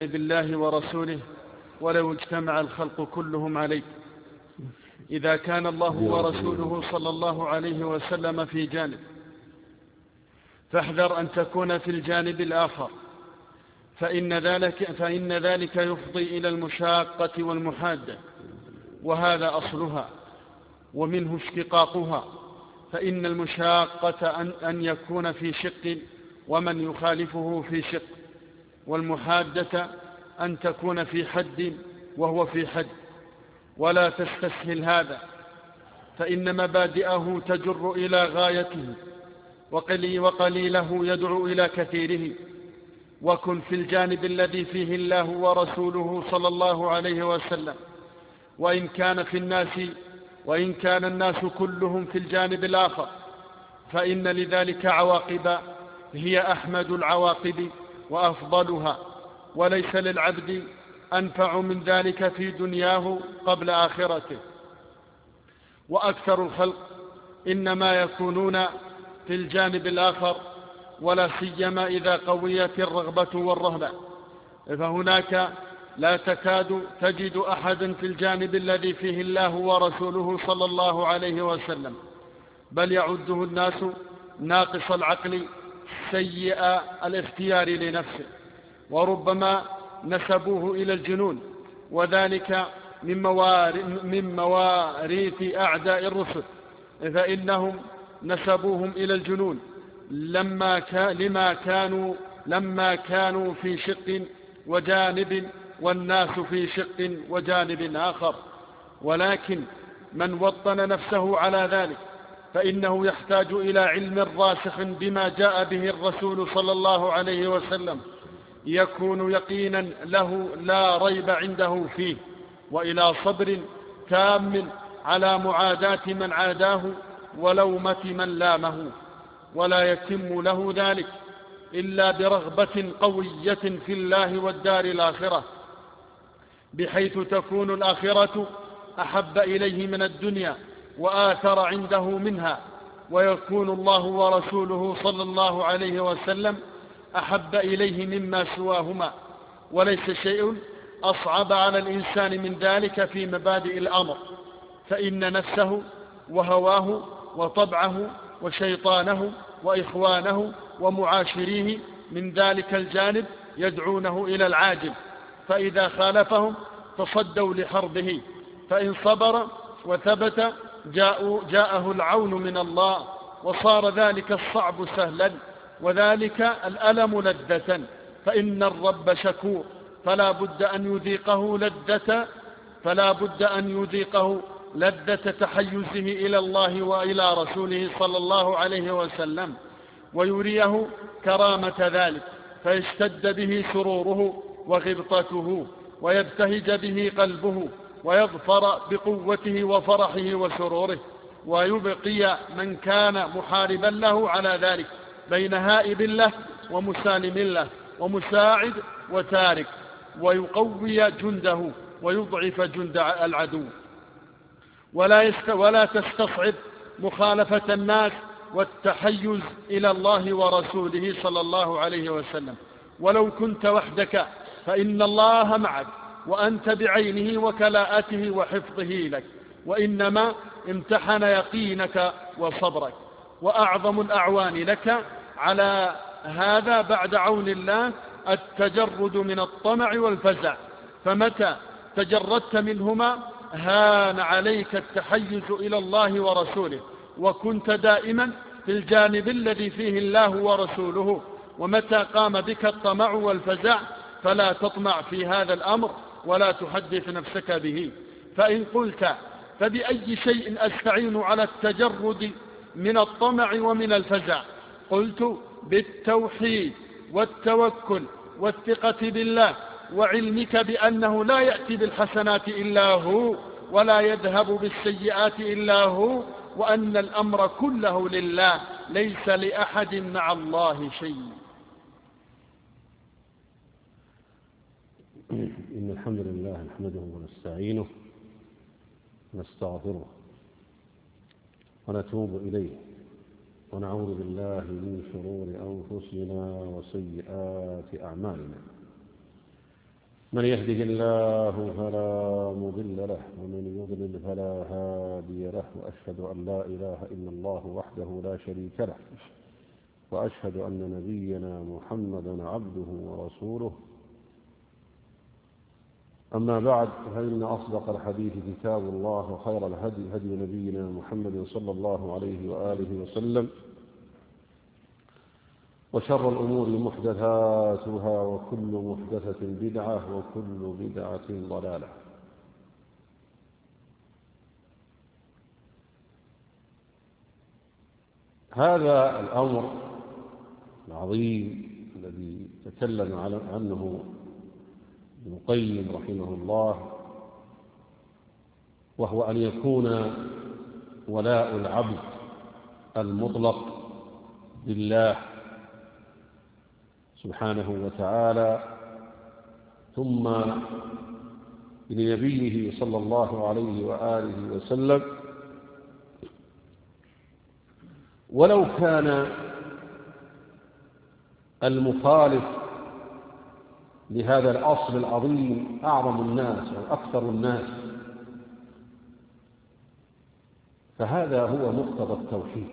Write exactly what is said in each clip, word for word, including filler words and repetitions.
بالله ورسوله ولو اجتمع الخلق كلهم عليك. إذا كان الله ورسوله صلى الله عليه وسلم في جانب، فاحذر أن تكون في الجانب الآخر، فإن ذلك, فإن ذلك يفضي إلى المشاقة والمحادة، وهذا أصلها ومنه اشتقاقها. فإن المشاقة أن, أن يكون في شق ومن يخالفه في شق، والمحادة أن تكون في حد وهو في حد. ولا تستسهل هذا، فإن مبادئه تجر إلى غايته، وقليله يدعو إلى كثيره. وكن في الجانب الذي فيه الله ورسوله صلى الله عليه وسلم، وإن كان في الناس وإن كان الناس كلهم في الجانب الآخر، فإن لذلك عواقب هي أحمد العواقب وأفضلها، وليس للعبد أنفع من ذلك في دنياه قبل آخرته. وأكثر الخلق إنما يكونون في الجانب الآخر، ولا سيما إذا قويت الرغبة والرهبة، فهناك لا تكاد تجد أحدا في الجانب الذي فيه الله ورسوله صلى الله عليه وسلم، بل يعده الناس ناقص العقل سيء الاختيار لنفسه، وربما نسبوه إلى الجنون، وذلك من, من مواريث أعداء الرسل، فإنهم نسبوهم إلى الجنون لما, كان لما, كانوا لما كانوا في شق وجانب، والناس في شق وجانب آخر. ولكن من وطن نفسه على ذلك فإنه يحتاج إلى علم راسخ بما جاء به الرسول صلى الله عليه وسلم، يكون يقينا له لا ريب عنده فيه، وإلى صبر تام على معاداة من عاداه ولومة من لامه. ولا يتم له ذلك إلا برغبة قوية في الله والدار الآخرة، بحيث تكون الآخرة أحب إليه من الدنيا وآثر عنده منها، ويكون الله ورسوله صلى الله عليه وسلم أحب إليه مما سواهما. وليس شيء أصعب على الإنسان من ذلك في مبادئ الأمر، فإن نفسه وهواه وطبعه وشيطانه وإخوانه ومعاشريه من ذلك الجانب يدعونه إلى العاجل، فإذا خالفهم تصدوا لحربه، فإن صبر وثبت جاءه العون من الله، وصار ذلك الصعب سهلا، وذلك الألم لذة. فإن الرب شكور، فلا بد أن يذيقه لذة فلا بد أن يذيقه لذة تحيزه إلى الله وإلى رسوله صلى الله عليه وسلم، ويريه كرامة ذلك، فيشتد به سروره وغبطته، ويبتهج به قلبه، ويظفر بقوته وفرحه وسروره، ويبقي من كان محاربا له على ذلك بين هائب له ومسالم له ومساعد وتارك، ويقوي جنده ويضعف جند العدو. ولا, يست ولا تستصعب مخالفة الناس والتحيز إلى الله ورسوله صلى الله عليه وسلم. ولو كنت وحدك فإن الله معك، وأنت بعينه وكلاءته وحفظه لك، وإنما امتحن يقينك وصبرك. وأعظم الأعوان لك على هذا بعد عون الله التجرد من الطمع والفزع، فمتى تجردت منهما هان عليك التحيز إلى الله ورسوله، وكنت دائما في الجانب الذي فيه الله ورسوله. ومتى قام بك الطمع والفزع فلا تطمع في هذا الأمر ولا تحدث نفسك به. فإن قلت فبأي شيء أستعين على التجرد من الطمع ومن الفزع؟ قلت بالتوحيد والتوكل والثقة بالله، وعلمك بأنه لا يأتي بالحسنات إلا هو، ولا يذهب بالسيئات إلا هو، وأن الأمر كله لله، ليس لأحد مع الله شيء. إن الحمد لله نحمده ونستعينه ونستغفره ونتوب إليه، ونعوذ بالله من شرور أنفسنا وسيئات أعمالنا. من يهده الله فلا مضل له ومن يضلل فلا هادي له، وأشهد أن لا إله إلا الله وحده لا شريك له، وأشهد أن نبينا محمدا عبده ورسوله. أما بعد، فإن أصدق الحديث كتاب الله، وخير الهدي هدي نبينا محمد صلى الله عليه وآله وسلم، وشر الأمور محدثاتها، وكل محدثة بدعة، وكل بدعة ضلالة. هذا الأمر العظيم الذي تكلم عنه ابن القيم رحمه الله، وهو أن يكون ولاء العبد المطلق لله سبحانه وتعالى، ثم لنبيه صلى الله عليه وآله وسلم، ولو كان المخالف لهذا الأصل العظيم أعظم الناس أو أكثر الناس، فهذا هو مقتضى التوحيد.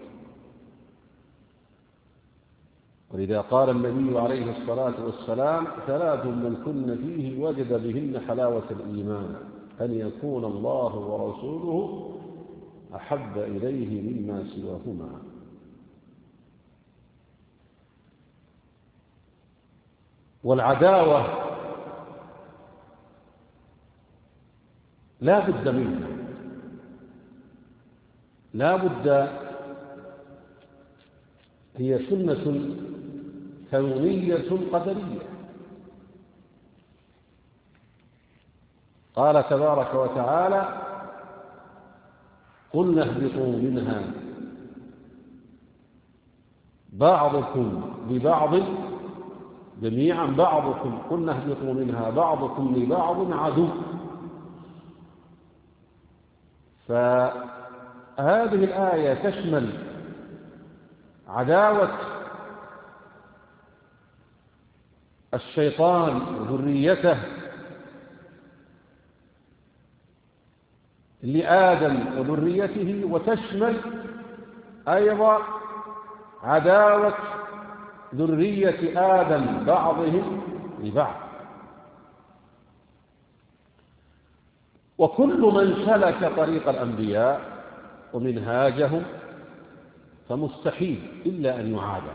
ولذا قال النبي عليه الصلاة والسلام: ثلاث من كن فيه وجد بهن حلاوة الإيمان، أن يكون الله ورسوله أحب إليه مما سواهما. والعداوة لا بد منها، لا بد، هي سنة كونية قدرية. قال تبارك وتعالى: قلنا اهبطوا منها بعضكم لبعض جميعا بعضكم قلنا اهبطوا منها بعضكم لبعض عدو. فهذه الآية تشمل عداوة الشيطان وذريته لآدم وذريته، وتشمل أيضا عداوة ذرية آدم بعضهم لبعض. وكل من سلك طريق الأنبياء ومنهاجهم فمستحيل إلا أن يعادى.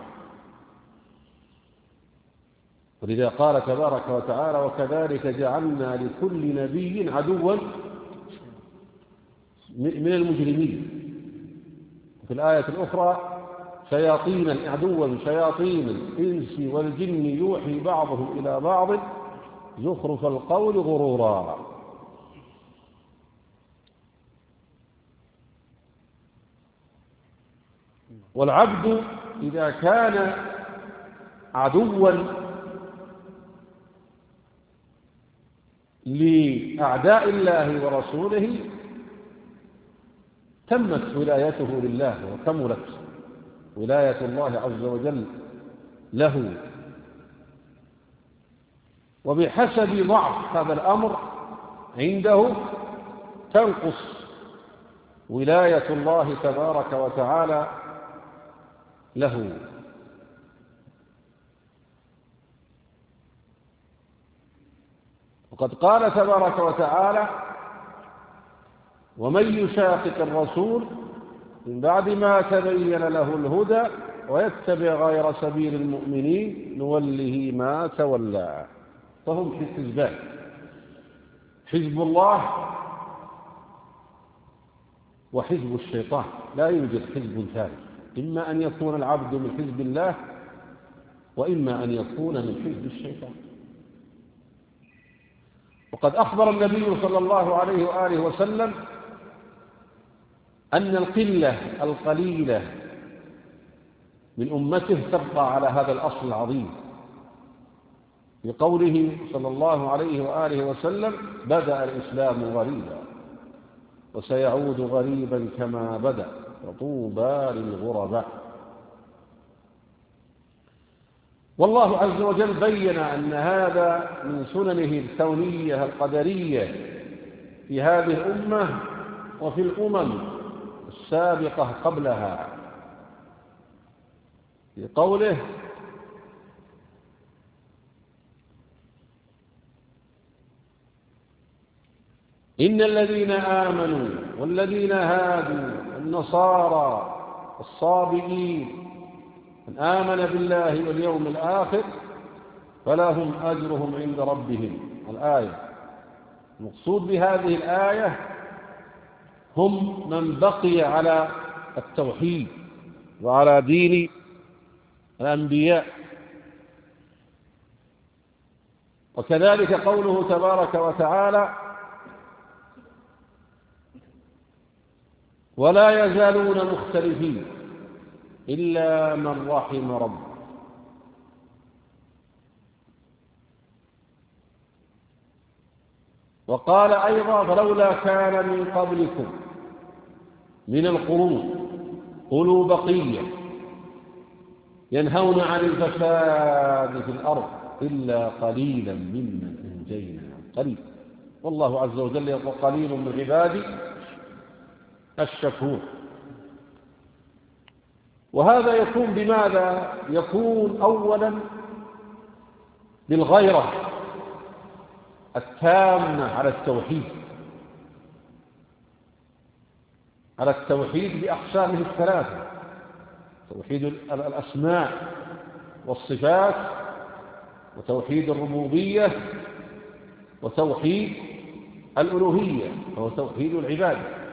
ولذا قال تبارك وتعالى: وكذلك جعلنا لكل نبي عدوا من المجرمين. في الآية الأخرى: شياطين عدوا شياطين الإنس والجن يوحي بعضهم إلى بعض زخرف القول غرورا. والعبد إذا كان عدوا لأعداء الله ورسوله تمت ولايته لله وكملت ولاية الله عز وجل له. وبحسب ضعف هذا الأمر عنده تنقص ولاية الله تبارك وتعالى له. وقد قال تبارك وتعالى: ومن يشاقق الرسول من بعد ما تبين له الهدى ويتبع غير سبيل المؤمنين نوله ما تولى. فهم حزبان: حزب الله وحزب الشيطان، لا يوجد حزب ثالث. إما أن يكون العبد من حزب الله، وإما أن يكون من حزب الشيطان. وقد أخبر النبي صلى الله عليه وآله وسلم أن القلة القليلة من أمته تبقى على هذا الأصل العظيم، بقوله صلى الله عليه وآله وسلم: بدأ الإسلام غريبا وسيعود غريبا كما بدأ وطوبى للغرباء. والله عز وجل بين أن هذا من سننه الكونية القدرية في هذه الأمة وفي الأمم السابقة قبلها، في قوله: إن الذين آمنوا والذين هادوا والنصارى الصابئين من آمن بالله واليوم الآخر فلهم أجرهم عند ربهم. الآية المقصود بهذه الآية هم من بقي على التوحيد وعلى دين الأنبياء. وكذلك قوله تبارك وتعالى: ولا يزالون مختلفين إلا من رحم ربك. وقال أيضا: فلولا كان من قبلكم من القرون أولو بقية ينهون عن الفساد في الأرض إلا قليلا ممن أنجينا. قليل، والله عز وجل يقول: قليل من عبادي الشكور. وهذا يكون بماذا؟ يكون أولا بالغيرة التامة على التوحيد، على التوحيد بأقسامه الثلاثة: توحيد الأسماء والصفات، وتوحيد الربوبية، وتوحيد الألوهية وهو توحيد العبادة.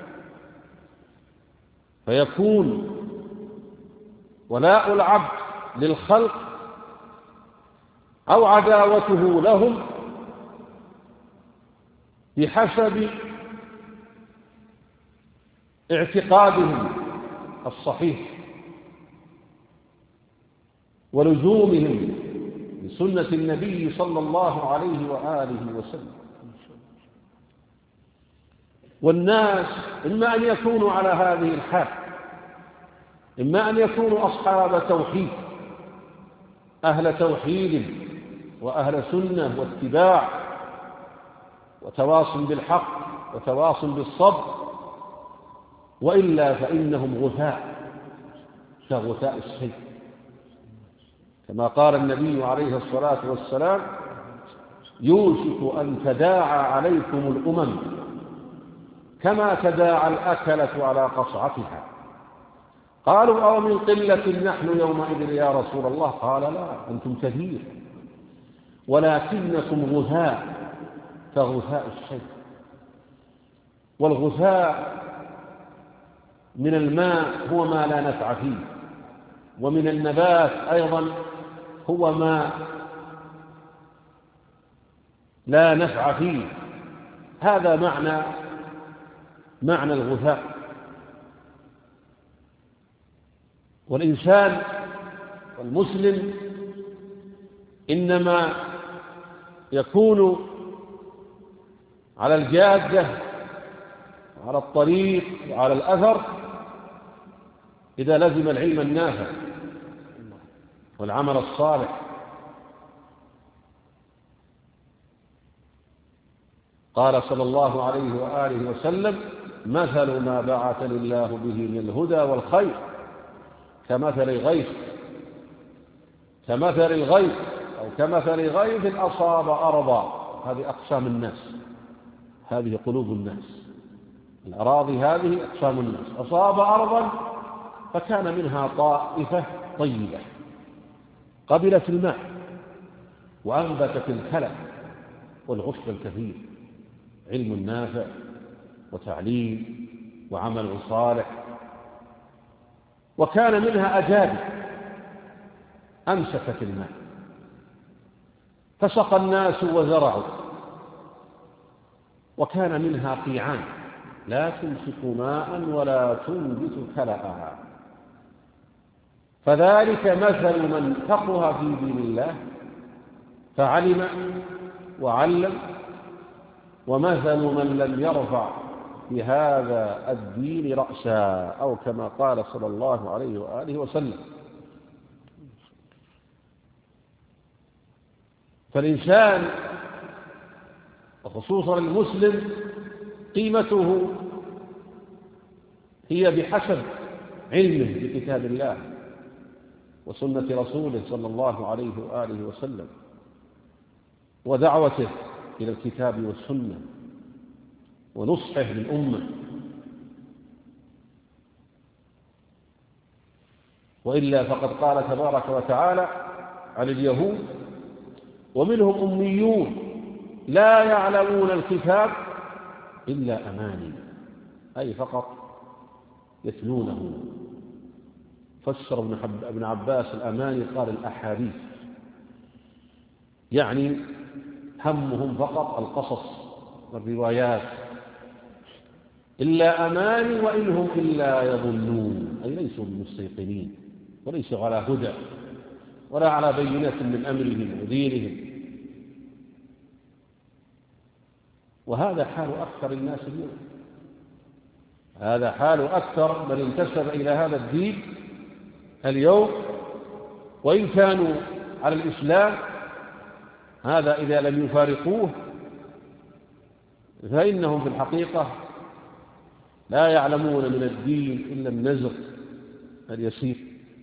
فيكون ولاء العبد للخلق أو عداوته لهم بحسب اعتقادهم الصحيح ولزومهم لسنة النبي صلى الله عليه وآله وسلم. والناس إما أن يكونوا على هذه الحال، إما أن يكونوا أصحاب توحيد، أهل توحيد وأهل سنة واتباع وتواصل بالحق وتواصل بالصبر، وإلا فإنهم غثاء كغثاء السيل، كما قال النبي عليه الصلاة والسلام: يوشك أن تداعى عليكم الأمم كما تداعى الأكلة على قصعتها. قالوا: أو من قلة نحن يومئذ يا رسول الله؟ قال: لا، أنتم كثير ولكنكم غثاء كغثاء السيل. والغثاء من الماء هو ما لا نفع فيه، ومن النبات أيضا هو ما لا نفع فيه. هذا معنى معنى الغثاء. والإنسان والمسلم إنما يكون على الجادة وعلى الطريق وعلى الأثر إذا لزم العلم النافع والعمل الصالح. قال صلى الله عليه وآله وسلم: مثل ما بعثني الله به من الهدى والخير كمثل غيث كمثل الغيث أو كمثل غيث أصاب أرضا. هذه أقسام الناس، هذه قلوب الناس، الأراضي هذه أقسام الناس. أصاب أرضا فكان منها طائفة طيبة قبلت الماء وأنبتت الكلى والغصن الكثير، علم نافع وتعليم وعمل صالح. وكان منها أجادب أمسكت الماء فسقى الناس وزرعوا. وكان منها قيعان لا تمسك ماء ولا تنبت كلأها. فذلك مثل من فقه في دين الله فعلم وعلم، ومثل من لم يرفع بهذا الدين رأسا، أو كما قال صلى الله عليه وآله وسلم. فالإنسان وخصوصا المسلم قيمته هي بحسب علمه بكتاب الله وسنة رسوله صلى الله عليه وآله وسلم ودعوته إلى الكتاب والسنة ونصحه للأمة. وإلا فقد قال تبارك وتعالى عن اليهود: ومنهم أميون لا يعلمون الكتاب إلا أماني، أي فقط يتلونه. فسر ابن عباس الأماني قال الأحاديث، يعني همهم فقط القصص والروايات. إلا أماني وإنهم إلا يظنون، أي ليسوا بمستيقنين وليسوا على هدى ولا على بينة من أمرهم ودينهم. وهذا حال أكثر الناس اليوم، هذا حال أكثر من انتسب إلى هذا الدين اليوم، وإن كانوا على الإسلام هذا إذا لم يفارقوه فإنهم في الحقيقة لا يعلمون من الدين إلا النزق اليسير.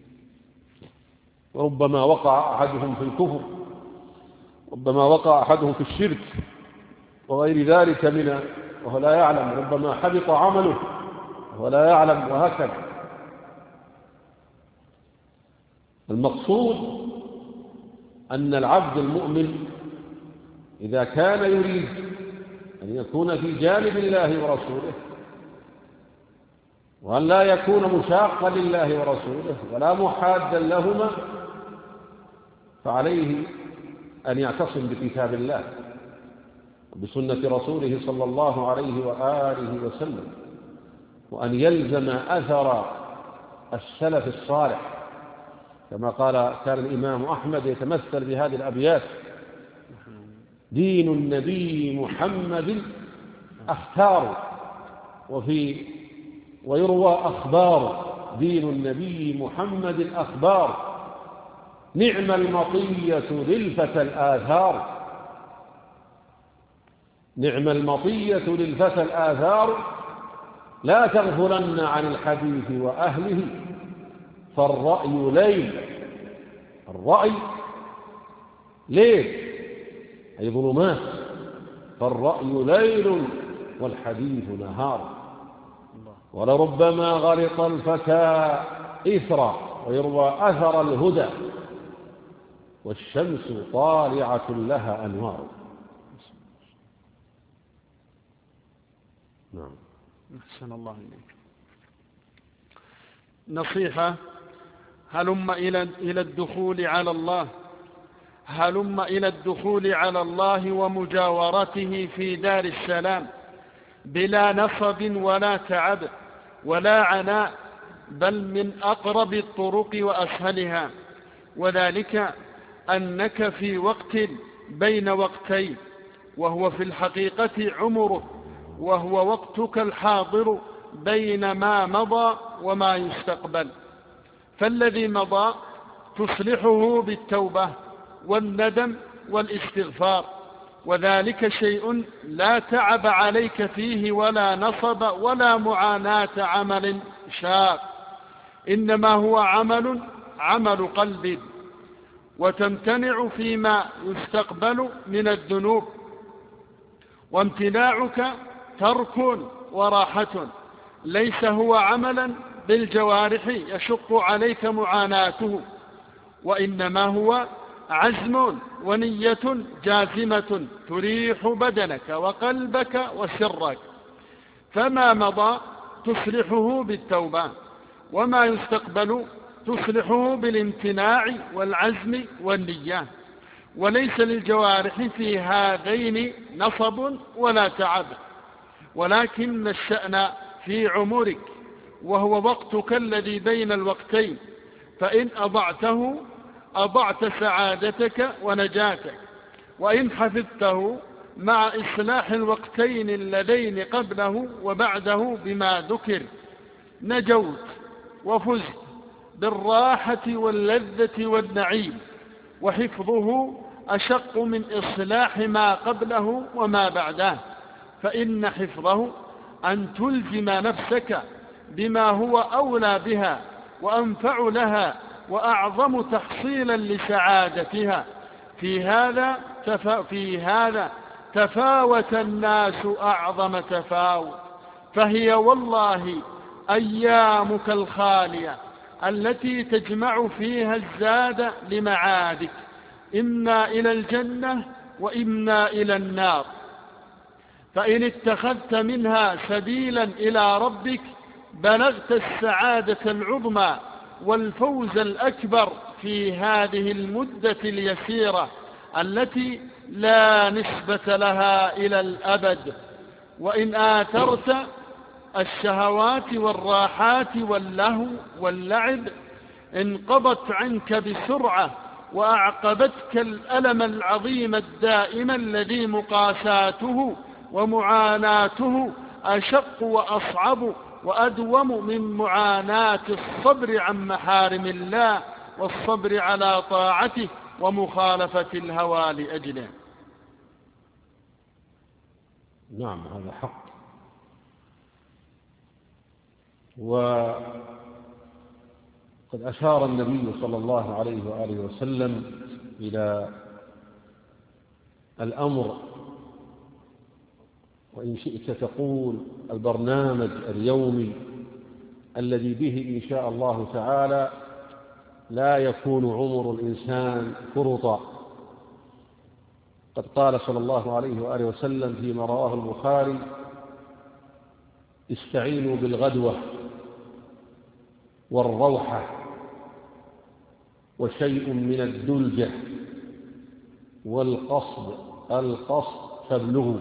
وربما وقع أحدهم في الكفر، ربما وقع أحدهم في الشرك وغير ذلك من وهو لا يعلم، ربما حبط عمله وهو لا يعلم، وهكذا. المقصود أن العبد المؤمن إذا كان يريد أن يكون في جانب الله ورسوله وأن لا يكون مشاقا لله ورسوله ولا محادا لهما، فعليه أن يعتصم بكتاب الله وبسنة رسوله صلى الله عليه وآله وسلم، وأن يلزم أثر السلف الصالح، كما قال كان الإمام أحمد يتمثل بهذه الأبيات: دين النبي محمد أختار، وفي ويروى أخبار دين النبي محمد أخبار، نعم المطية للفتى الآثار، نعم المطية للفتى الآثار، لا تغفلن عن الحديث وأهله، فالرأي ليل، الرأي ليل أي ظلمات، فالرأي ليل والحديث نهار، ولربما غلط الفتى إثرا، ويروى أثر الهدى، والشمس طالعة لها أنوار. نعم. أحسن الله إليك. نصيحة: هلم إلى إلى الدخول على الله، هلم إلى الدخول على الله ومجاورته في دار السلام بلا نصب ولا تعب ولا عناء، بل من أقرب الطرق وأسهلها، وذلك أنك في وقت بين وقتين، وهو في الحقيقة عمرك، وهو وقتك الحاضر بين ما مضى وما يستقبل. فالذي مضى تصلحه بالتوبة والندم والاستغفار، وذلك شيء لا تعب عليك فيه ولا نصب ولا معاناة عمل شاق، إنما هو عمل عمل قلب، وتمتنع فيما يستقبل من الذنوب، وامتناعك ترك وراحة، ليس هو عملا بالجوارح يشق عليك معاناته، وإنما هو عزم ونية جازمة تريح بدنك وقلبك وسرك. فما مضى تصلحه بالتوبة، وما يستقبل تصلحه بالامتناع والعزم والنية، وليس للجوارح في هذين نصب ولا تعب، ولكن الشأن في عمرك، وهو وقتك الذي بين الوقتين، فإن أضعته أضعت سعادتك ونجاتك، وإن حفظته مع إصلاح الوقتين اللذين قبله وبعده بما ذكر نجوت وفزت بالراحة واللذة والنعيم. وحفظه أشق من إصلاح ما قبله وما بعده، فإن حفظه أن تلزم نفسك بما هو أولى بها وأنفع لها وأعظم تحصيلا لسعادتها. في هذا تف... في هذا تفاوت الناس أعظم تفاوت، فهي والله أيامك الخالية التي تجمع فيها الزاد لمعادك، إما إلى الجنة وإما إلى النار. فإن اتخذت منها سبيلا إلى ربك بلغت السعادة العظمى والفوز الأكبر في هذه المدة اليسيرة التي لا نسبة لها إلى الأبد. وإن آثرت الشهوات والراحات واللهو واللعب انقضت عنك بسرعة وأعقبتك الألم العظيم الدائم الذي مقاساته ومعاناته أشق وأصعب وأدوم من معاناة الصبر عن محارم الله والصبر على طاعته ومخالفة الهوى لأجله. نعم، هذا حق. وقد أشار النبي صلى الله عليه وآله وسلم إلى الأمر، وإن شئت تقول البرنامج اليومي الذي به إن شاء الله تعالى لا يكون عمر الإنسان فرطا. قد قال صلى الله عليه وآله وسلم فيما رواه البخاري: استعينوا بالغدوة والروحة وشيء من الدلجة والقصد القصد تبلغوا.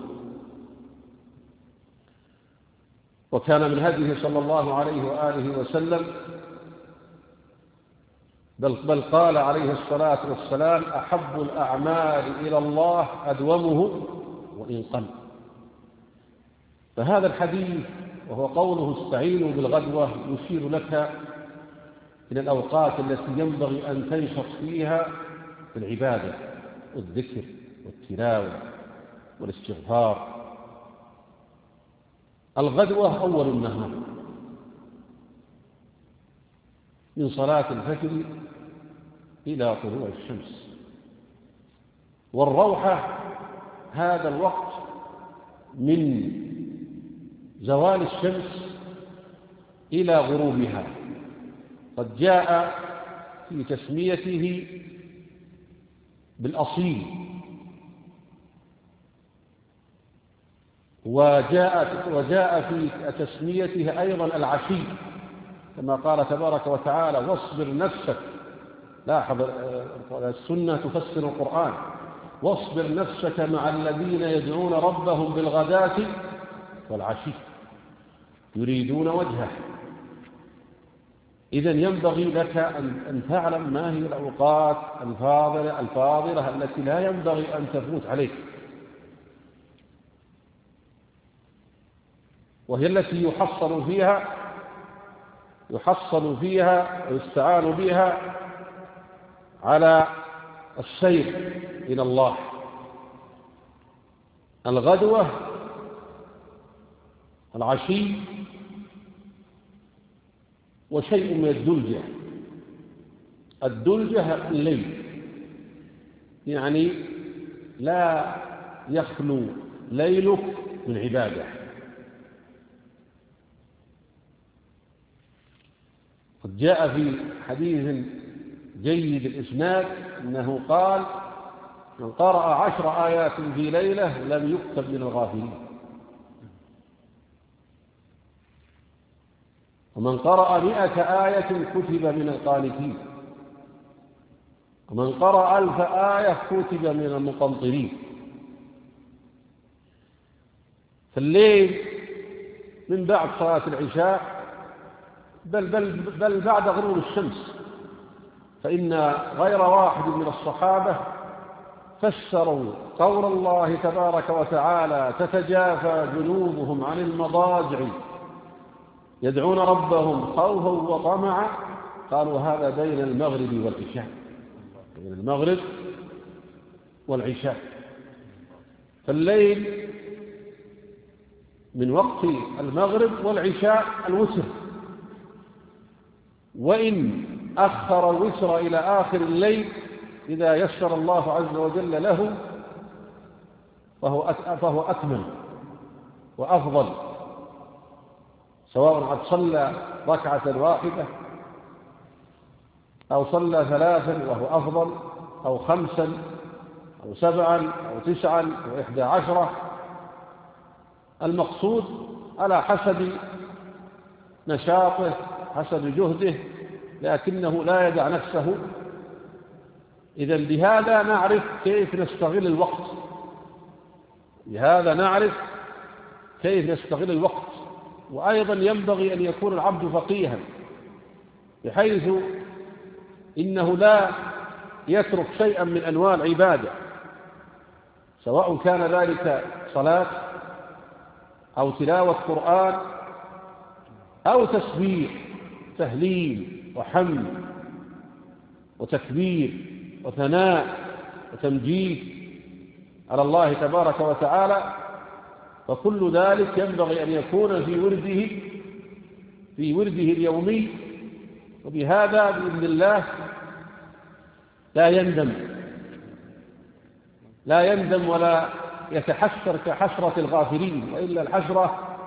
وكان من هديه صلى الله عليه وآله وسلم بل, بل قال عليه الصلاة والسلام: أحب الأعمال إلى الله أدومه وإن قل. فهذا الحديث وهو قوله استعينوا بالغدوة يشير لك إلى الأوقات التي ينبغي أن تنشط فيها في العبادة والذكر والتلاوة والاستغفار. الغدوة أول النهار من صلاة الفجر إلى طلوع الشمس، والروحة هذا الوقت من زوال الشمس إلى غروبها. قد جاء في تسميته بالأصيل، وجاء, وجاء في تسميته أيضا العشي، كما قال تبارك وتعالى: واصبر نفسك. لاحظ السنة تفسر القرآن: واصبر نفسك مع الذين يدعون ربهم بالغداة والعشي يريدون وجهه. إذن ينبغي لك أن تعلم ما هي الأوقات الفاضلة الفاضلة التي لا ينبغي أن تفوت عليك، وهي التي يحصل فيها يحصل فيها ويستعان بها على السير إلى الله. الغدوة، العشي، وشيء من الدلجة. الدلجة الليل، يعني لا يخلو ليلك من عبادة. قد جاء في حديث جيد الإسناد أنه قال: من قرأ عشر آيات في ليلة لم يكتب من الغافلين، ومن قرأ مئة آية كتب من القانتين، ومن قرأ ألف آية كتب من المقنطرين. فالليل من بعد صلاة العشاء بل, بل, بل بعد غروب الشمس، فإن غير واحد من الصحابة فسروا قول الله تبارك وتعالى: تتجافى جنوبهم عن المضاجع يدعون ربهم خوفا وطمعا. قالوا هذا بين المغرب والعشاء، بين المغرب والعشاء. فالليل من وقت المغرب والعشاء الوتر، وإن أخر الوتر إلى آخر الليل إذا يسر الله عز وجل له فهو فهو أكمل وأفضل، سواء قد صلى ركعة واحدة أو صلى ثلاثا وهو أفضل، أو خمسا أو سبعا أو تسعا أو إحدى عشرة. المقصود على حسب نشاطه حسب جهده، لكنه لا يدع نفسه. إذن بهذا نعرف كيف نستغل الوقت، بهذا نعرف كيف نستغل الوقت. وأيضا ينبغي أن يكون العبد فقيها، بحيث إنه لا يترك شيئا من أنواع العبادة، سواء كان ذلك صلاة أو تلاوة قرآن أو تسبيح تهليل وحمد وتكبير وثناء وتمجيد على الله تبارك وتعالى. فكل ذلك ينبغي أن يكون في ورده في ورده اليومي، وبهذا بإذن الله لا يندم لا يندم ولا يتحسر كحسرة الغافلين، وإلا الحسرة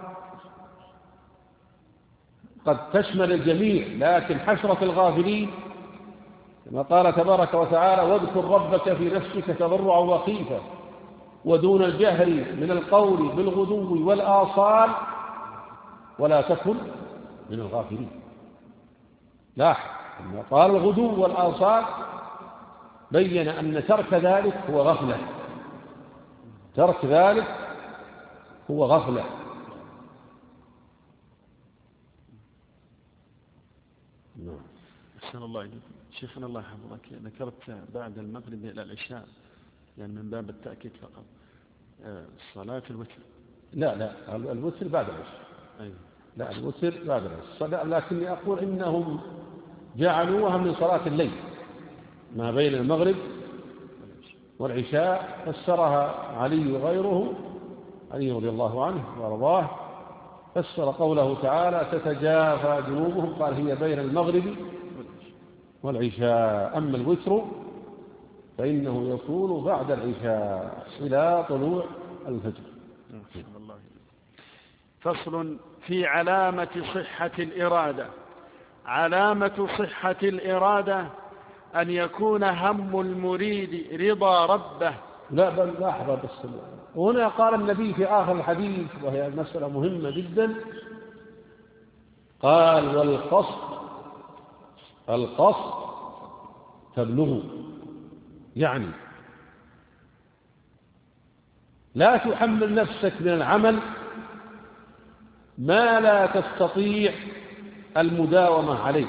قد تشمل الجميع، لكن حسرة الغافلين كما قال تبارك وتعالى: واذكر ربك في نفسك تضرعا وخيفة ودون الجهر من القول بالغدو والآصال ولا تكن من الغافلين. لاحظ لما قال الغدو والآصال بين أن ترك ذلك هو غفلة، ترك ذلك هو غفلة. أحسن الله إليكم شيخنا، الله يحفظك. ذكرت بعد المغرب إلى العشاء، يعني من باب التأكيد فقط، صلاة الوتر. لا لا الوتر بعد العشاء. أيوة. لا الوتر بعد العشاء، لكني أقول إنهم جعلوها من صلاة الليل ما بين المغرب والعشاء. فسرها علي وغيره، علي رضي الله عنه وارضاه، فسر قوله تعالى: تتجافى جنوبهم، قال هي بين المغرب والعشاء. أما الوتر فإنه يكون بعد العشاء إلى طلوع الفجر. فصل في علامة صحة الإرادة. علامة صحة الإرادة أن يكون هم المريد رضا ربه. لا بل لحظة بس، هنا قال النبي في آخر الحديث، وهي مسألة مهمة جدا، قال: والقصد القصد تبلغ. يعني لا تحمل نفسك من العمل ما لا تستطيع المداومة عليه.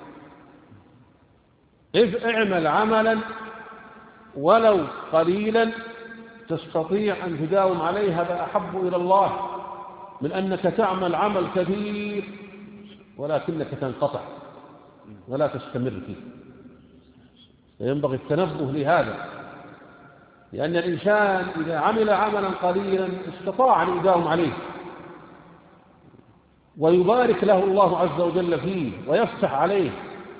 اعمل عملا ولو قليلا تستطيع أن تداوم عليه، هذا أحب إلى الله من أنك تعمل عمل كثير ولكنك تنقطع ولا تستمر فيه. فينبغي التنبه لهذا، لأن الإنسان إذا عمل عملا قليلا استطاع أن يداوم عليه ويبارك له الله عز وجل فيه ويفتح عليه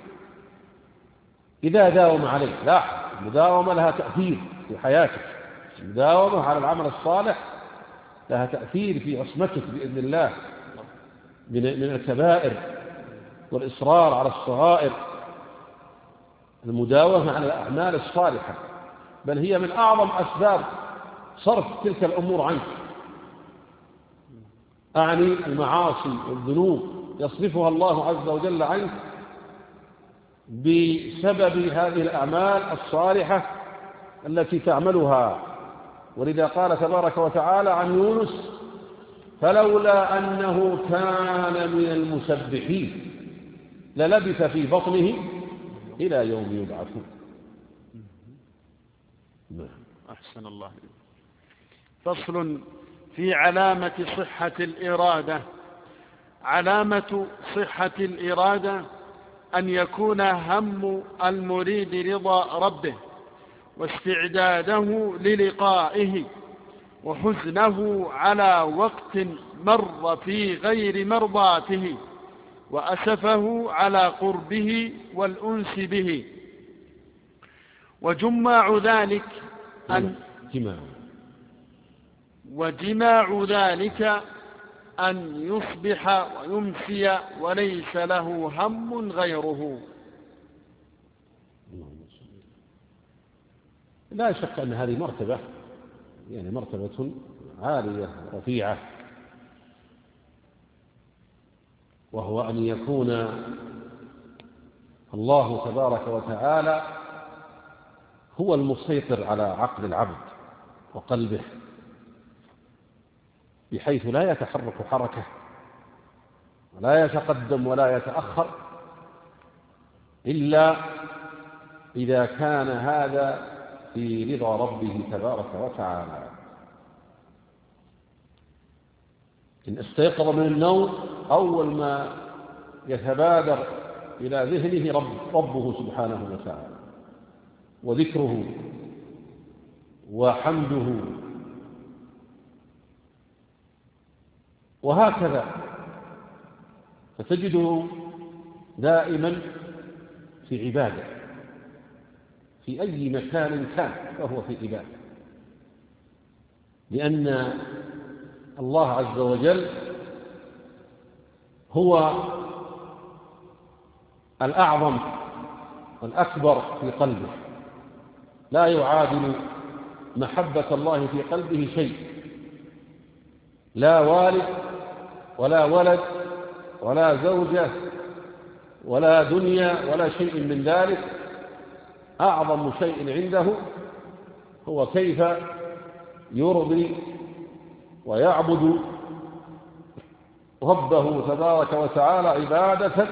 إذا داوم عليه. لاحظ، المداومة لها تأثير في حياتك، المداومة على العمل الصالح لها تأثير في عصمتك بإذن الله من الكبائر والإصرار على الصغائر. المداومة على الأعمال الصالحة بل هي من أعظم أسباب صرف تلك الأمور عنك، أعني المعاصي والذنوب يصرفها الله عز وجل عنك بسبب هذه الأعمال الصالحة التي تعملها. ولذا قال تبارك وتعالى عن يونس: فلولا أنه كان من المسبحين للبث في بطنه إلى يوم يبعثون. أحسن الله. فصل في علامة صحة الإرادة. علامة صحة الإرادة أن يكون هم المريد رضا ربه واستعداده للقائه، وحزنه على وقت مر في غير مرضاته، وأسفه على قربه والأنس به. وجماع ذلك أن وجماع ذلك أن يصبح ويمسي وليس له هم غيره. لا شك أن هذه مرتبة، يعني مرتبة عالية رفيعة، وهو أن يكون الله تبارك وتعالى هو المسيطر على عقل العبد وقلبه، بحيث لا يتحرك حركة ولا يتقدم ولا يتأخر إلا إذا كان هذا في رضا ربه تبارك وتعالى. إن استيقظ من النوم أول ما يتبادر إلى ذهنه رب ربه سبحانه وتعالى، وذكره وحمده، وهكذا فتجده دائما في عبادة، في أي مكان كان فهو في عبادة، لأن الله عز وجل هو الأعظم والأكبر في قلبه، لا يعادل محبة الله في قلبه شيء، لا والد ولا ولد ولا زوجة ولا دنيا ولا شيء من ذلك. أعظم شيء عنده هو كيف يرضي ويعبد ربه تبارك وتعالى عبادة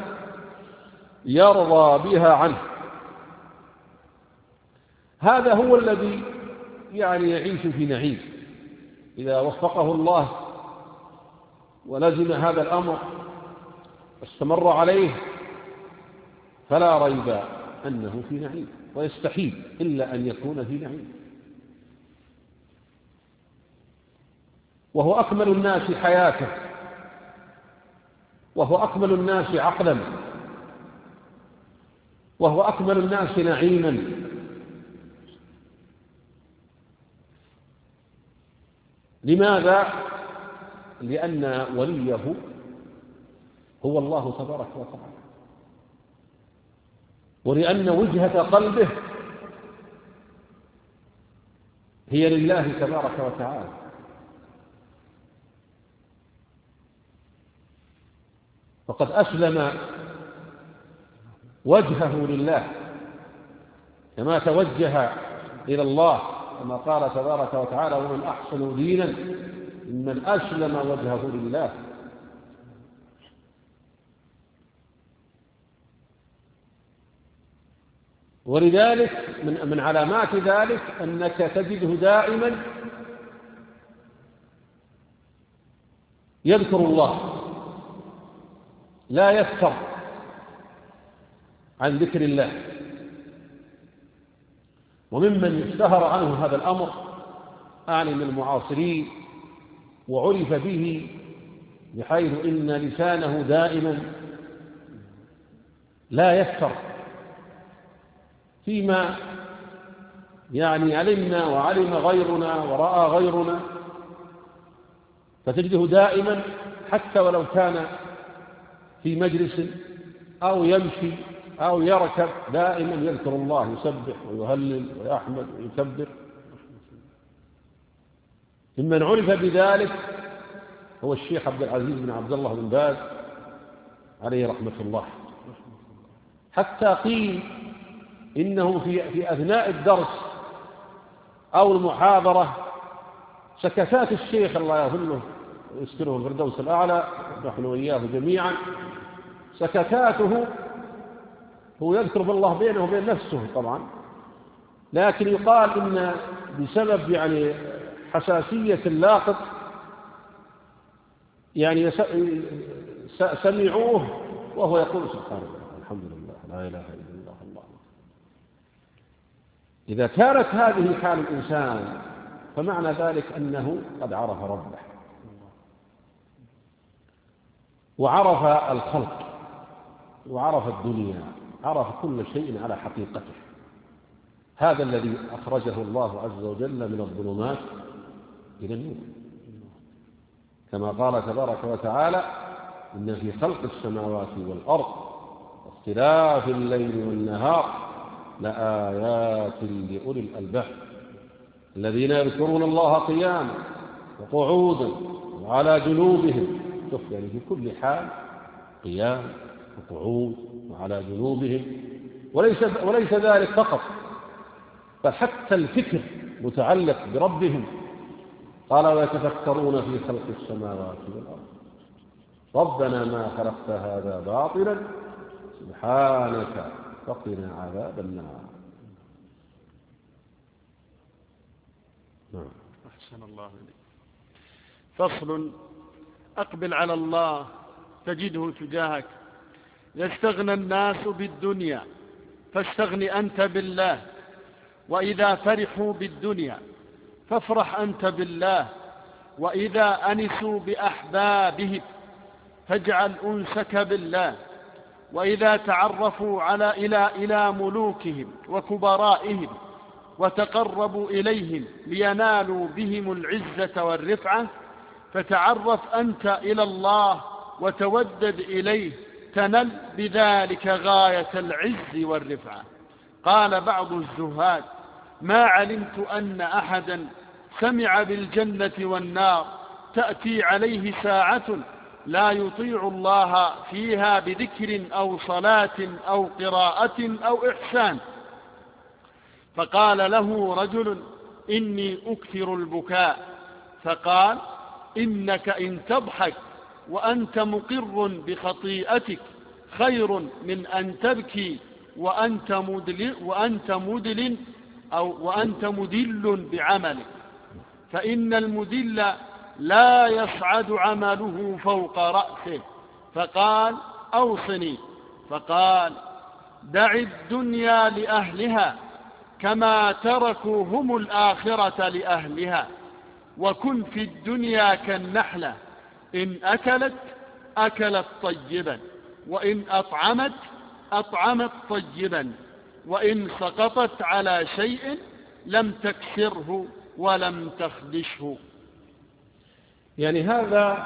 يرضى بها عنه. هذا هو الذي يعني يعيش في نعيم إذا وفقه الله ولزم هذا الأمر واستمر عليه، فلا ريب أنه في نعيم، ويستحيل إلا أن يكون في نعيم. وهو أكمل الناس حياة، وهو أكمل الناس عقلا، وهو أكمل الناس نعيما. لماذا؟ لأن وليه هو الله تبارك وتعالى، ولأن وجهة قلبه هي لله تبارك وتعالى. فقد أسلم وجهه لله كما توجه إلى الله، كما قال تبارك وتعالى: ومن أحسن دينا ممن أسلم وجهه لله. ولذلك من من علامات ذلك أنك تجده دائما يذكر الله، لا يفتر عن ذكر الله. وممن اشتهر عنه هذا الأمر أعني من المعاصرين وعرف به، بحيث إن لسانه دائما لا يفتر فيما يعني علمنا وعلم غيرنا ورأى غيرنا، فتجده دائما حتى ولو كان في مجلس أو يمشي أو يركب دائما يذكر الله، يسبح ويهلل ويحمد ويكبر. ممن عرف بذلك هو الشيخ عبد العزيز بن عبد الله بن باز عليه رحمة الله، حتى قيل إنه في في أثناء الدرس أو المحاضرة سكتات الشيخ الله يظله ويسكنه الفردوس الأعلى نحن وإياه جميعا، سكتاته هو يذكر بالله بينه وبين نفسه طبعا، لكن يقال إن بسبب يعني حساسية اللاقط يعني سمعوه وهو يقول: سبحان الله، الحمد لله، لا إله إلا الله، الله. إذا كانت هذه حال الإنسان فمعنى ذلك أنه قد عرف ربه وعرف الخلق وعرف الدنيا، عرف كل شيء على حقيقته. هذا الذي أخرجه الله عز وجل من الظلمات إلى النور، كما قال تبارك وتعالى: إن في خلق السماوات والأرض واختلاف الليل والنهار لآيات لأولي الألباب الذين يذكرون الله قياما وقعودا وعلى جنوبهم. شوف، يعني في كل حال قيام وقعود وعلى جنوبهم، وليس, وليس ذلك فقط، بل حتى الفكر متعلق بربهم. قال: ويتفكرون في خلق السماوات والأرض ربنا ما خلقت هذا باطلا سبحانك فقنا عذاب النار. نعم. أحسن الله إليك. فصل: أقبل على الله تجده تجاهك. يستغنى الناس بالدنيا فاستغن أنت بالله، وإذا فرحوا بالدنيا فافرح أنت بالله، وإذا أنسوا بأحبابهم فاجعل أنسك بالله، وإذا تعرفوا على إلى إلى ملوكهم وكبرائهم وتقربوا إليهم لينالوا بهم العزة والرفعة فتعرف أنت إلى الله وتودد إليه تنل بذلك غاية العز والرفعة. قال بعض الزهاد: ما علمت أن أحدا سمع بالجنة والنار تأتي عليه ساعة لا يطيع الله فيها بذكر أو صلاة أو قراءة أو إحسان. فقال له رجل: إني أكثر البكاء. فقال: إنك إن تضحك وأنت مقر بخطيئتك خير من أن تبكي وأنت مدل, وأنت مدل أو وأنت مدل بعملك، فإن المدل لا يصعد عمله فوق رأسه. فقال: أوصني. فقال: دع الدنيا لأهلها كما تركوا هم الآخرة لأهلها، وكن في الدنيا كالنحلة إن أكلت أكلت طيبا، وإن أطعمت أطعمت طيبا، وإن سقطت على شيء لم تكسره ولم تخدشه. يعني هذا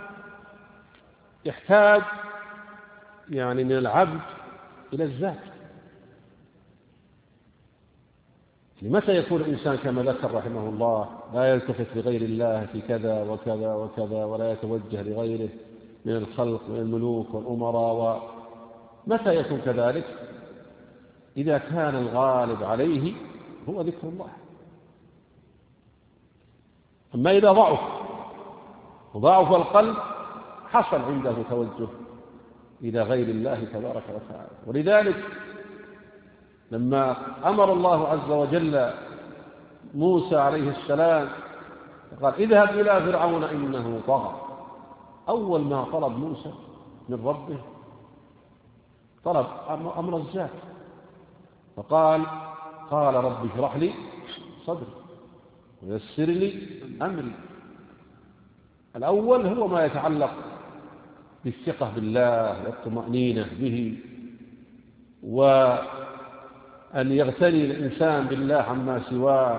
يحتاج يعني من العبد إلى الذات. متى يكون الإنسان كما ذكر رحمه الله لا يلتفت لغير الله في كذا وكذا وكذا، ولا يتوجه لغيره من الخلق من الملوك والأمراء؟ ومتى يكون كذلك؟ إذا كان الغالب عليه هو ذكر الله. أما إذا ضعف وضعف القلب حصل عنده توجه إلى غير الله تبارك وتعالى. ولذلك لما أمر الله عز وجل موسى عليه السلام قال: اذهب إلى فرعون إنه طغى، أول ما طلب موسى من ربه طلب أمر الذات، فقال: قال رب اشرح لي صدري ويسر لي أمري. الأول هو ما يتعلق بالثقة بالله والطمأنينة به، وأن يغتني الإنسان بالله عما سواه،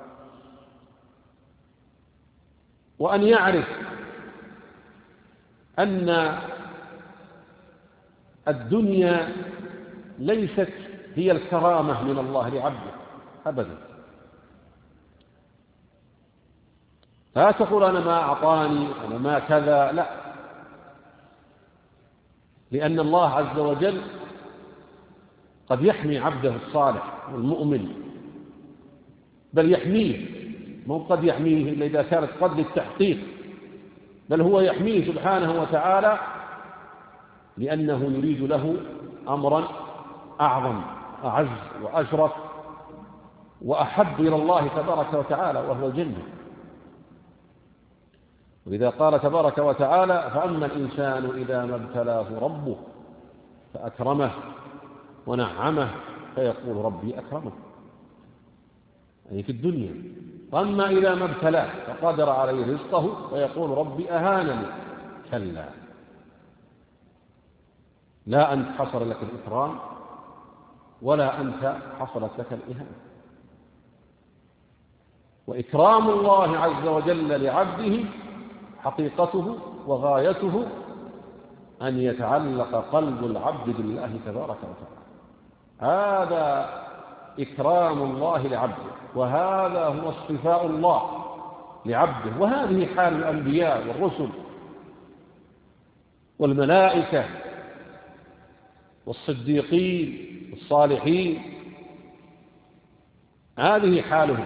وأن يعرف أن الدنيا ليست هي الكرامة من الله لعبده أبدا. لا تقول أنا ما أعطاني أنا ما كذا، لا، لأن الله عز وجل قد يحمي عبده الصالح والمؤمن، بل يحميه، مو قد يحميه إلا إذا كانت قد للتحقيق، بل هو يحميه سبحانه وتعالى لأنه يريد له أمرا أعظم أعز وأشرف وأحب إلى الله تبارك وتعالى، وهو الجنة. وإذا قال تبارك وتعالى: فأما الإنسان إذا ما ابتلاه ربه فأكرمه ونعمه فيقول ربي أكرمه. يعني في الدنيا. وأما إذا ما ابتلاه فقدر عليه رزقه فيقول ربي أهانني. كلا، لا أنت حصل لك الإكرام ولا أنت حصلت لك الإهانة. وإكرام الله عز وجل لعبده حقيقته وغايته أن يتعلق قلب العبد بالله تبارك وتعالى. هذا إكرام الله لعبده، وهذا هو اصطفاء الله لعبده، وهذه حال الأنبياء والرسل والملائكة والصديقين والصالحين، هذه حالهم.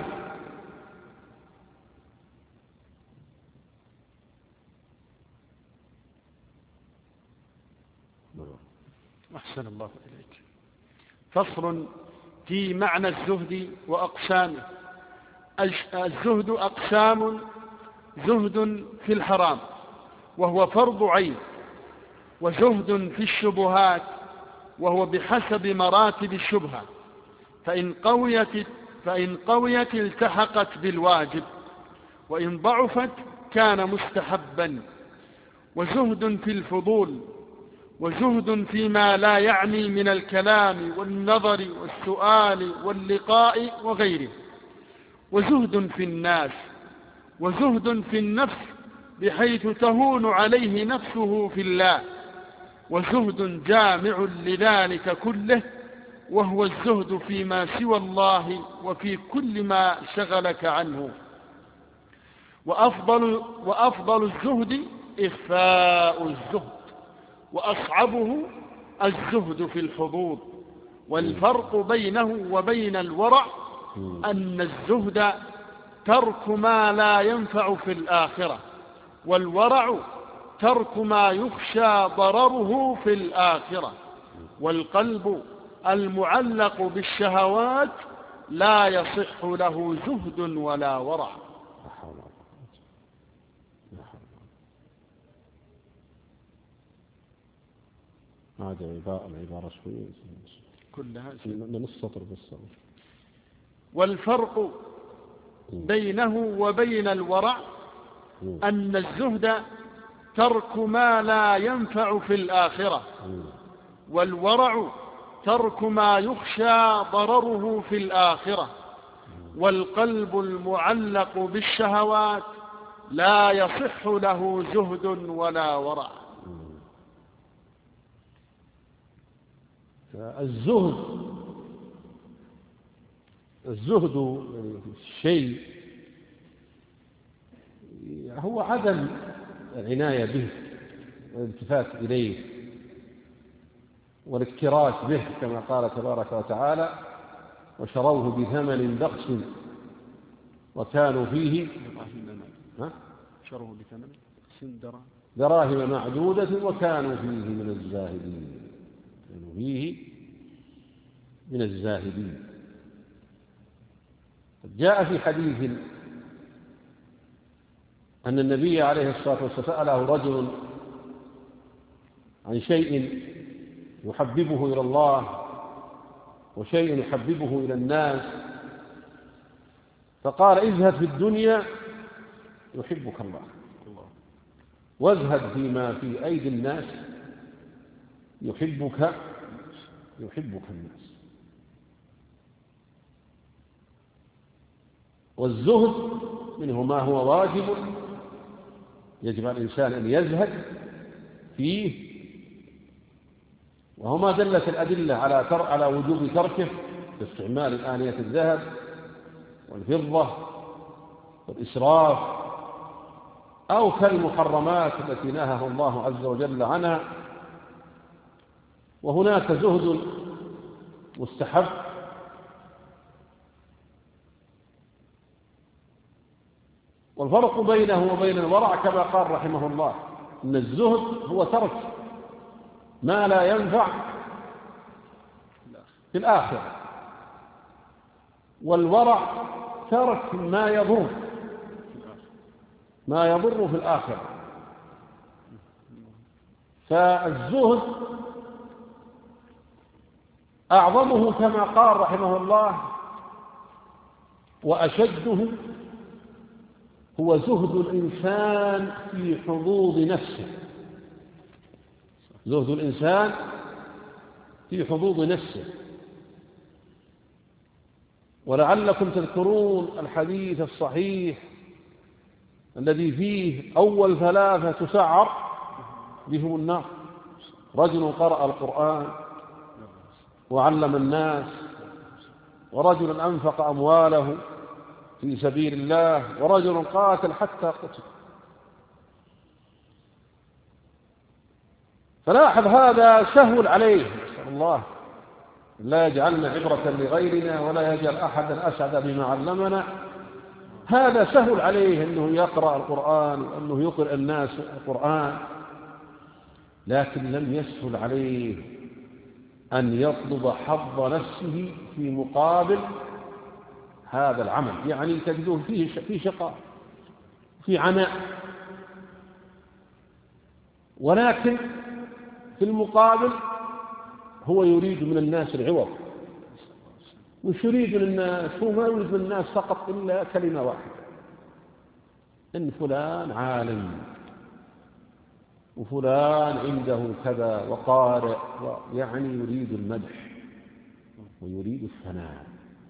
أحسن الله إليك. فصل في معنى الزهد وأقسامه. الزهد أقسام: زهد في الحرام وهو فرض عين، وزهد في الشبهات وهو بحسب مراتب الشبهة، فإن قويت, فإن قويت التحقت بالواجب، وإن ضعفت كان مستحبا. وزهد في الفضول، وزهد فيما لا يعني من الكلام والنظر والسؤال واللقاء وغيره. وزهد في الناس، وزهد في النفس بحيث تهون عليه نفسه في الله. وزهد جامع لذلك كله، وهو الزهد فيما سوى الله وفي كل ما شغلك عنه. وأفضل, وأفضل الزهد إخفاء الزهد، وأصعبه الزهد في الحظوظ. والفرق بينه وبين الورع أن الزهد ترك ما لا ينفع في الآخرة، والورع ترك ما يخشى ضرره في الآخرة. والقلب المعلق بالشهوات لا يصح له زهد ولا ورع. هذا العبارة شوية كلها من السطر بالسطر. والفرق بينه وبين الورع أن الزهد ترك ما لا ينفع في الآخرة، والورع ترك ما يخشى ضرره في الآخرة. والقلب المعلق بالشهوات لا يصح له زهد ولا ورع. الزهد الزهد الشيء هو عدم العناية به والالتفات إليه والاكتراث به، كما قال تبارك وتعالى: وشروه بثمن بخس وكانوا فيه شروه بثمن دراهم معدودة وكانوا فيه من الزاهدين. كانوا فيه من الزاهدين. جاء في حديث أن النبي عليه الصلاة والسلام سأله رجل عن شيء يحببه إلى الله وشيء يحببه إلى الناس، فقال: ازهد في الدنيا يحبك الله، وازهد فيما في أيدي الناس يحبك يحبك الناس. والزهد منه ما هو واجب يجب على الإنسان أن يزهد فيه، وهما دلت الأدلة على تر على وجوب تركه باستعمال آنية الذهب والفضة والإسراف، أو كالمحرمات التي نهى الله عز وجل عنها. وهناك زهد مستحب والفرق بينه وبين الورع كما قال رحمه الله إن الزهد هو ترك ما لا ينفع في الآخرة، والورع ترك ما يضر ما يضر في الآخرة. فالزهد أعظمه كما قال رحمه الله: وأشده هو زهد الإنسان في حظوظ نفسه، زهد الإنسان في حظوظ نفسه. ولعلكم تذكرون الحديث الصحيح الذي فيه أول ثلاثة تسعر بهم النار: رجل قرأ القرآن وعلم الناس، ورجل أنفق أمواله في سبيل الله، ورجل قاتل حتى قتل. فلاحظ هذا سهل عليه، نسأل الله لا يجعلنا عبرة لغيرنا ولا يجعل أحدا أسعد بما علمنا. هذا سهل عليه أنه يقرأ القرآن وأنه يقرأ الناس القرآن، لكن لم يسهل عليه أن يطلب حظ نفسه في مقابل هذا العمل. يعني تجده فيه في شقاء، في عناء، ولكن في المقابل هو يريد من الناس العوض. وش يريد من الناس؟ هو ما يريد من الناس فقط إلا كلمة واحدة: إن فلان عالم، وفلان عنده كذا وقارئ، يعني يريد المدح ويريد الثناء.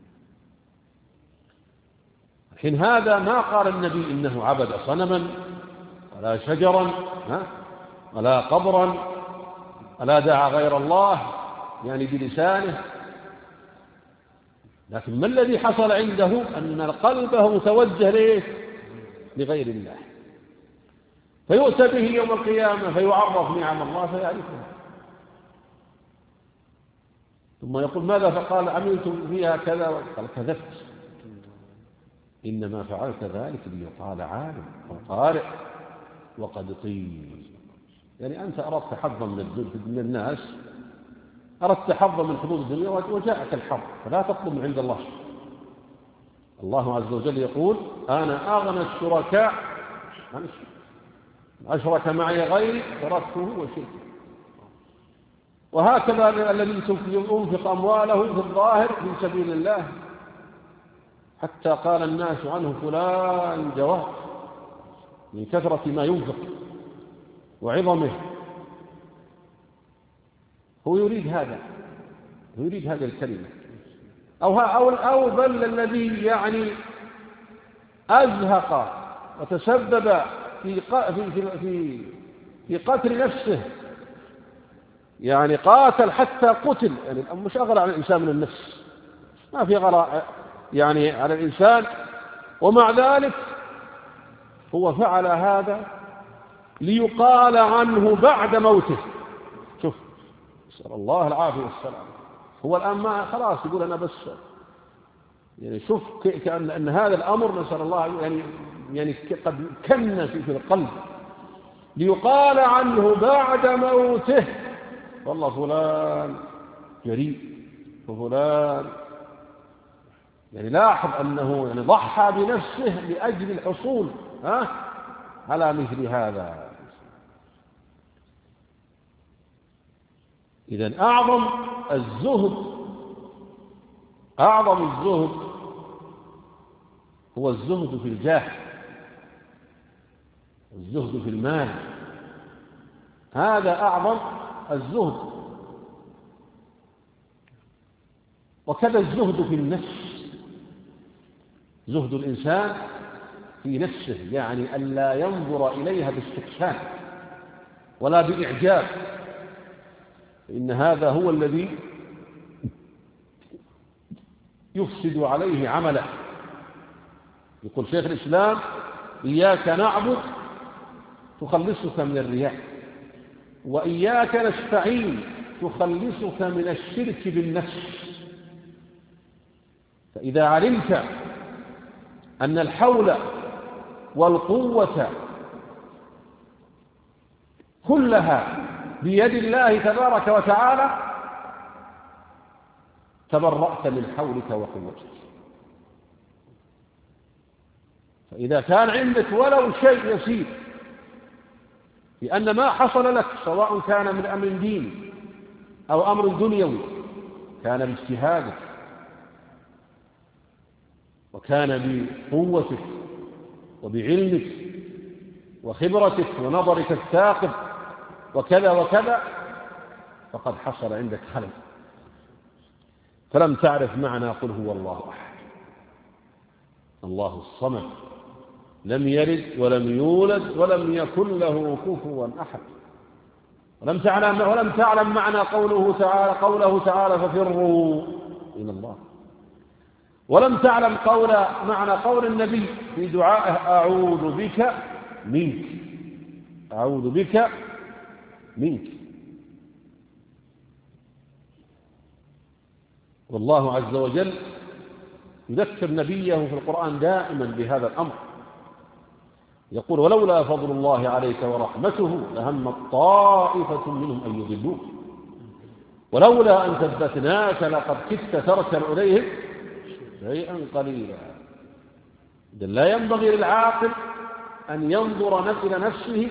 الحين هذا ما قال النبي إنه عبد صنما ولا شجرا ولا قبرا ولا دعا غير الله يعني بلسانه، لكن ما الذي حصل عنده؟ أن قلبه متوجه ليه؟ لغير الله، فيؤتى به يوم القيامة فيعرف نعم الله فيعرفها، ثم يقول ماذا؟ فقال عملت فيها كذا. قال كذبت، إنما فعلت ذلك ليقال عالم وقارئ وقد قيل. يعني أنت أردت حظا من الناس، أردت حظا من حظوظ الدنيا وجاءك الحظ، فلا تطلب من عند الله. الله عز وجل يقول أنا أغنى الشركاء عن الشرك، أشرك معي غيري تركته وشركه. وهكذا الذي ينفق أمواله في الظاهر في سبيل الله حتى قال الناس عنه فلان جواد من كثرة ما ينفق وعظمه، هو يريد هذا، هو يريد هذه الكلمة. أو أو أو بل الذي يعني أزهق وتسبب في في في في قتل نفسه، يعني قاتل حتى قتل. يعني مش أغلى على الإنسان من النفس، ما في غلاء يعني على الإنسان، ومع ذلك هو فعل هذا ليقال عنه بعد موته. شوف، نسأل الله العافية والسلام. هو الآن ما خلاص يقول أنا بس يعني شوف كأن أن هذا الأمر نسأل الله يعني يعني قد كن في القلب، ليقال عنه بعد موته والله فلان جريء وفلان. يعني لاحظ أنه يعني ضحى بنفسه لأجل الحصول ها على مثل هذا. إذن أعظم الزهد، أعظم الزهد هو الزهد في الجاه، الزهد في المال، هذا أعظم الزهد. وكذا الزهد في النفس، زهد الإنسان في نفسه، يعني ألا ينظر إليها باستحسان ولا بإعجاب، فإن هذا هو الذي يفسد عليه عمله. يقول شيخ الإسلام إياك نعبد تخلصك من الرياء، وإياك نستعين تخلصك من الشرك بالنفس. فإذا علمت أن الحول والقوة كلها بيد الله تبارك وتعالى تبرأت من حولك وقوتك. فإذا كان عندك ولو شيء يسير لأن ما حصل لك سواء كان من أمر ديني أو أمر دنيوي كان باجتهادك وكان بقوتك وبعلمك وخبرتك ونظرك الثاقب وكذا وكذا، فقد حصل عندك خلل، فلم تعرف معنى قل هو الله أحد الله الصمد لم يلد ولم يولد ولم يكن له كفوا أحد، ولم تعلم ولم تعلم معنى قوله تعالى قوله تعالى ففروا إلى الله، ولم تعلم قول معنى قول النبي في دعائه أعوذ بك منك أعوذ بك منك. والله عز وجل يذكر نبيه في القرآن دائما بهذا الأمر، يقول ولولا فضل الله عليك ورحمته لهم طائفة منهم أن يضلوك ولولا أن ثبتناك لقد كدت تركن إليهم شيئا قليلا. إذن لا ينبغي للعاقل أن ينظر إلى نفسه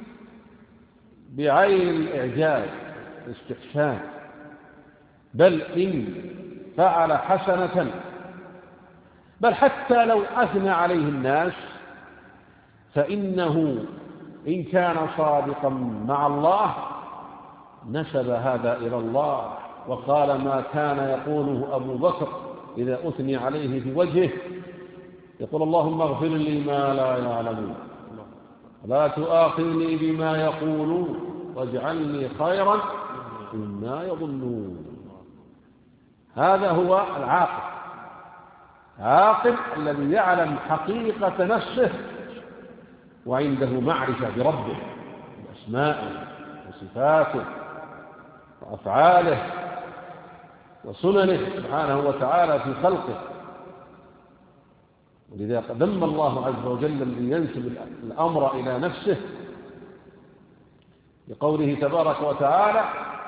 بعين الإعجاب الاستحسان، بل إن فعل حسنة، بل حتى لو أثنى عليه الناس فإنه إن كان صادقا مع الله نسب هذا إلى الله، وقال ما كان يقوله أبو بكر إذا أثني عليه في وجهه يقول اللهم اغفر لي ما لا يعلمون لا تؤاخذني بما يقولون واجعلني خيرا مما يظنون. هذا هو العاقل، عاقل الذي يعلم حقيقة نفسه وعنده معرفة بربه بأسمائه وصفاته وأفعاله وسننه سبحانه وتعالى في خلقه. ولذا ذم الله عز وجل الذي ينسب الأمر إلى نفسه بقوله تبارك وتعالى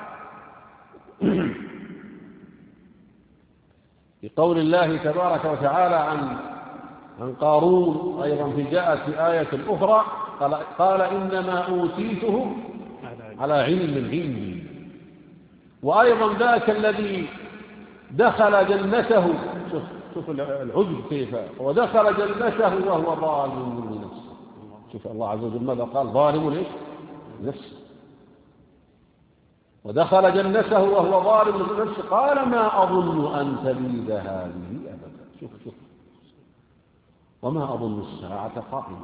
بقول الله تبارك وتعالى عن عن قارون أيضا في جاءت في آية أخرى قال, قال إنما أوتيته على علم عندي. وأيضا ذاك الذي دخل جنته، شوف, شوف العجب كيف، ودخل جنته وهو ظالم لنفسه. شوف الله عز وجل ماذا قال؟ ظالم ليش؟ نفسه. ودخل جنته وهو ظالم لنفسه قال ما أظن أن تبيد هذه أبدا. شوف شوف وما أظن الساعة قائمة،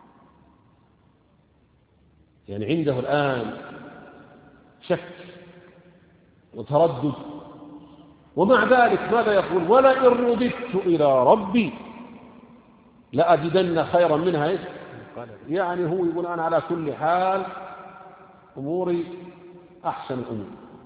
يعني عنده الآن شك وتردد، ومع ذلك ماذا يقول؟ ولئن رددت إلى ربي لأجدن خيرا منها إيش؟ يعني هو يقول أنا على كل حال أموري أحسن الأمور.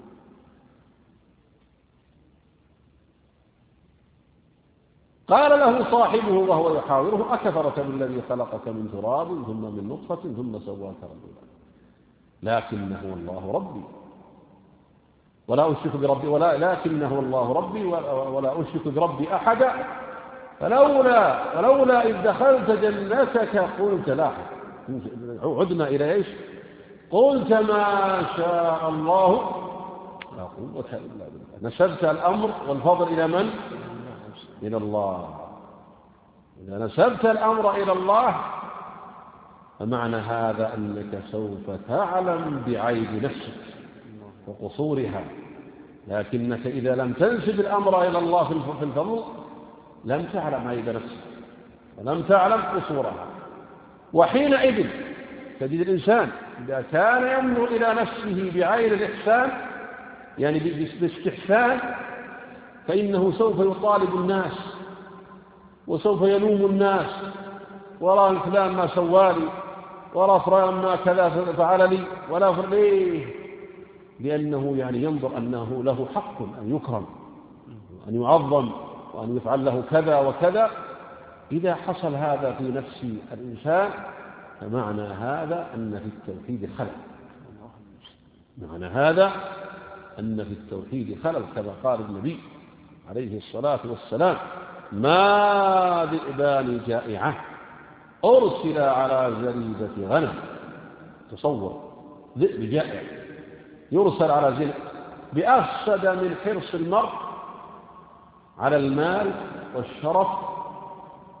قال له صاحبه وهو يحاوره أكفرت بالذي خلقك من تراب ثم من نطفة ثم سواك رجلا لكنه الله ربي ولا أشرك بربي ولا لكنه الله ربي ولا أشرك بربي أحدا فلولا فلولا إذ دخلت جنتك قلت لاحق عدنا إلى إيش؟ قلت ما شاء الله لا قوة إلا بالله. نسبت الأمر والفضل إلى من؟ إلى الله. إذا نسبت الأمر إلى الله فمعنى هذا أنك سوف تعلم بعيب نفسك وقصورها، لكنك إذا لم تنسب الأمر إلى الله في الفضل لم تعلم عيب نفسك ولم تعلم قصورها. وحينئذ تجد الإنسان إذا كان ينظر إلى نفسه بعين الإحسان يعني باستحسان فإنه سوف يطالب الناس وسوف يلوم الناس، ولا فلان ما سوالي ولا فلان ما كذا فعل لي ولا فلان، لأنه يعني ينظر أنه له حق أن يكرم وأن يعظم وأن يفعل له كذا وكذا. إذا حصل هذا في نفس الإنسان فمعنى هذا أن في التوحيد خلل، معنى هذا أن في التوحيد خلل كما قال النبي عليه الصلاة والسلام ما ذئبان جائعة أرسل على زريبة غنم. تصور ذئب جائع يرسل على زريبة بأفسد من حرص المرء على المال والشرف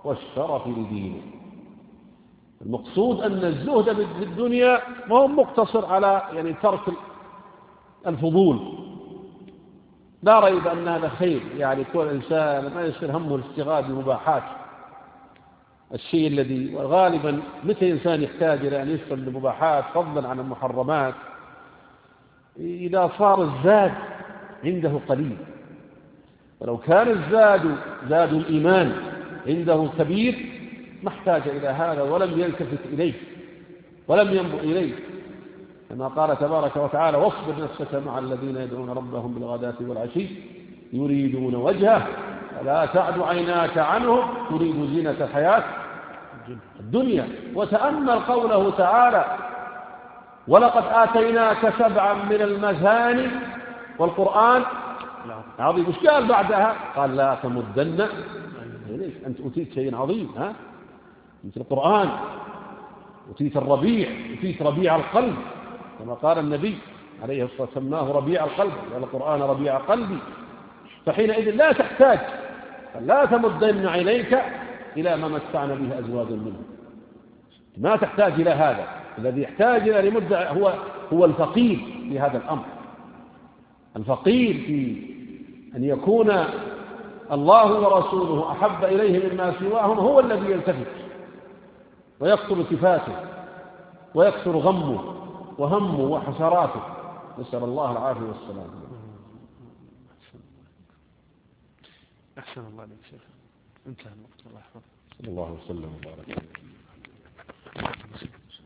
والشرف لدينه. المقصود أن الزهد في الدنيا ما هو مقتصر على يعني ترك الفضول، لا ريب أن هذا خير، يعني كل إنسان ما يصير همه الاشتغال بالمباحات، الشيء الذي غالبا متى إنسان يحتاج إلى أن يشتغل بالمباحات فضلا عن المحرمات؟ إذا صار الزاد عنده قليل. ولو كان الزاد زاد الإيمان عنده كبير ما احتاج إلى هذا ولم يلتفت إليه ولم ينظر إليه، كما قال تبارك وتعالى: واصبر نفسك مع الذين يدعون ربهم بالغداة والعشي يريدون وجهه فلا تعد عيناك عنهم تريد زينة الحياة الدنيا. وتأمل قوله تعالى: ولقد آتيناك سبعا من المثاني والقرآن عظيم. مش قال بعدها؟ قال: لا تمدن إليك، أنت أتيت شيء عظيم، ها؟ أنت القرآن، أتيت الربيع، أتيت ربيع القلب، كما قال النبي عليه الصلاة والسلام: سماه ربيع القلب، والقرآن ربيع قلبي. فحينئذ لا تحتاج، لا تمدن عينيك إلى ما متعنا به أزواجا منهم، ما تحتاج إلى هذا. الذي يحتاج إلى لمدة هو هو الفقير في هذا الأمر، الفقير في أن يكون الله ورسوله أحب إليه مما سواهم، هو الذي يلتفت ويكثر التفاته ويكثر غمه وهمه وحسراته، نسأل الله العافية والسلام. أحسن الله عليك شيخ، انتهى الوقت، الله يحفظك. صلى الله وسلم وبارك.